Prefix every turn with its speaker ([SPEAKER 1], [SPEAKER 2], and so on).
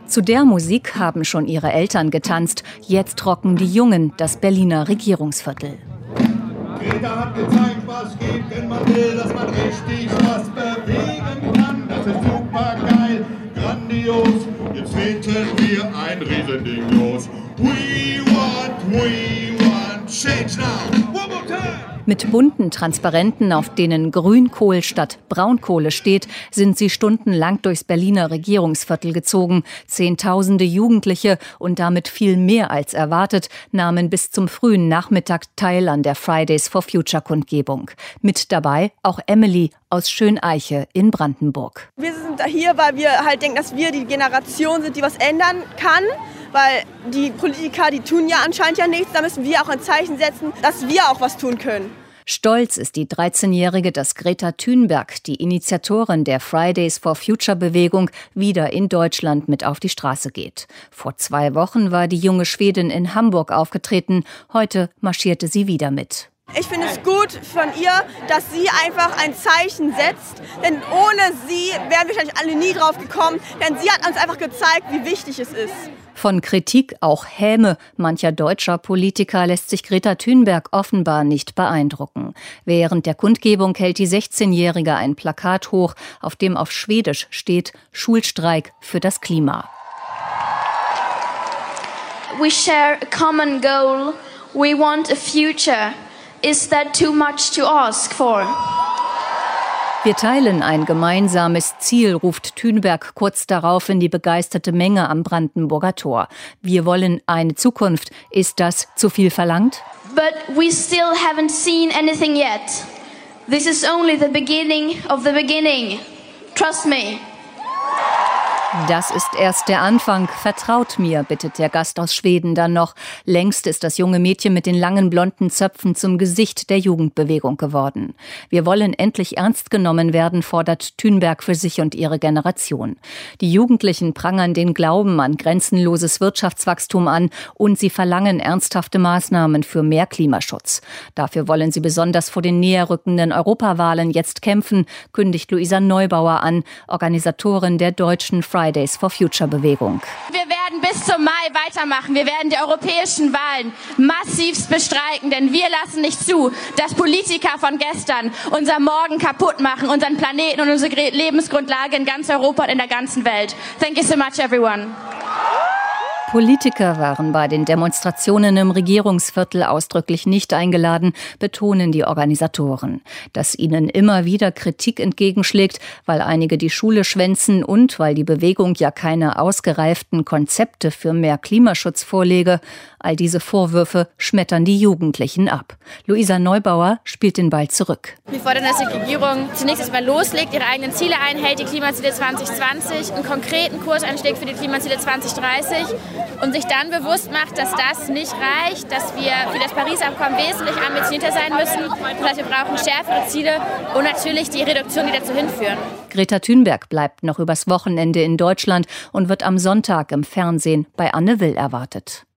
[SPEAKER 1] Zu der Musik haben schon ihre Eltern getanzt. Jetzt rocken die Jungen das Berliner Regierungsviertel.
[SPEAKER 2] Greta hat gezeigt, was geht, wenn man will, dass man richtig was bewegen kann. Das ist super geil, grandios. Jetzt treten wir ein Riesending los. We want change now. One more time.
[SPEAKER 1] Mit bunten Transparenten, auf denen Grünkohl statt Braunkohle steht, sind sie stundenlang durchs Berliner Regierungsviertel gezogen. Zehntausende Jugendliche und damit viel mehr als erwartet, nahmen bis zum frühen Nachmittag teil an der Fridays for Future Kundgebung. Mit dabei auch Emily aus Schöneiche in Brandenburg.
[SPEAKER 3] Wir sind hier, weil wir halt denken, dass wir die Generation sind, die was ändern kann. Weil die Politiker, die tun ja anscheinend ja nichts. Da müssen wir auch ein Zeichen setzen, dass wir auch was tun können.
[SPEAKER 1] Stolz ist die 13-Jährige, dass Greta Thunberg, die Initiatorin der Fridays for Future Bewegung, wieder in Deutschland mit auf die Straße geht. Vor 2 Wochen war die junge Schwedin in Hamburg aufgetreten. Heute marschierte sie wieder mit.
[SPEAKER 3] Ich finde es gut von ihr, dass sie einfach ein Zeichen setzt. Denn ohne sie wären wir wahrscheinlich alle nie drauf gekommen. Denn sie hat uns einfach gezeigt, wie wichtig es ist.
[SPEAKER 1] Von Kritik, auch Häme mancher deutscher Politiker lässt sich Greta Thunberg offenbar nicht beeindrucken. Während der Kundgebung hält die 16-Jährige ein Plakat hoch, auf dem auf Schwedisch steht: Schulstreik für das Klima.
[SPEAKER 4] We share a common goal. We want a future. Is that too much to ask for?
[SPEAKER 1] Wir teilen ein gemeinsames Ziel, ruft Thunberg kurz darauf in die begeisterte Menge am Brandenburger Tor. Wir wollen eine Zukunft. Ist das zu viel verlangt?
[SPEAKER 4] But we still haven't seen anything yet. This is only the beginning of the beginning. Trust me.
[SPEAKER 1] Das ist erst der Anfang. Vertraut mir, bittet der Gast aus Schweden dann noch. Längst ist das junge Mädchen mit den langen blonden Zöpfen zum Gesicht der Jugendbewegung geworden. Wir wollen endlich ernst genommen werden, fordert Thunberg für sich und ihre Generation. Die Jugendlichen prangern den Glauben an grenzenloses Wirtschaftswachstum an und sie verlangen ernsthafte Maßnahmen für mehr Klimaschutz. Dafür wollen sie besonders vor den näher rückenden Europawahlen jetzt kämpfen, kündigt Luisa Neubauer an, Organisatorin der deutschen Fridays for Future Bewegung.
[SPEAKER 5] Wir werden bis zum Mai weitermachen. Wir werden die europäischen Wahlen massivst bestreiten, denn wir lassen nicht zu, dass Politiker von gestern unser Morgen kaputt machen, unseren Planeten und unsere Lebensgrundlage in ganz Europa und in der ganzen Welt. Thank you so much, everyone.
[SPEAKER 1] Politiker waren bei den Demonstrationen im Regierungsviertel ausdrücklich nicht eingeladen, betonen die Organisatoren. Dass ihnen immer wieder Kritik entgegenschlägt, weil einige die Schule schwänzen und weil die Bewegung ja keine ausgereiften Konzepte für mehr Klimaschutz vorlege. All diese Vorwürfe schmettern die Jugendlichen ab. Luisa Neubauer spielt den Ball zurück.
[SPEAKER 6] Wir fordern, dass die Regierung zunächst erstmal loslegt, ihre eigenen Ziele einhält, die Klimaziele 2020, einen konkreten Kurs einschlägt für die Klimaziele 2030 und sich dann bewusst macht, dass das nicht reicht, dass wir für das Paris-Abkommen wesentlich ambitionierter sein müssen. Das heißt, wir brauchen schärfere Ziele und natürlich die Reduktion, die dazu hinführen.
[SPEAKER 1] Greta Thunberg bleibt noch übers Wochenende in Deutschland und wird am Sonntag im Fernsehen bei Anne Will erwartet.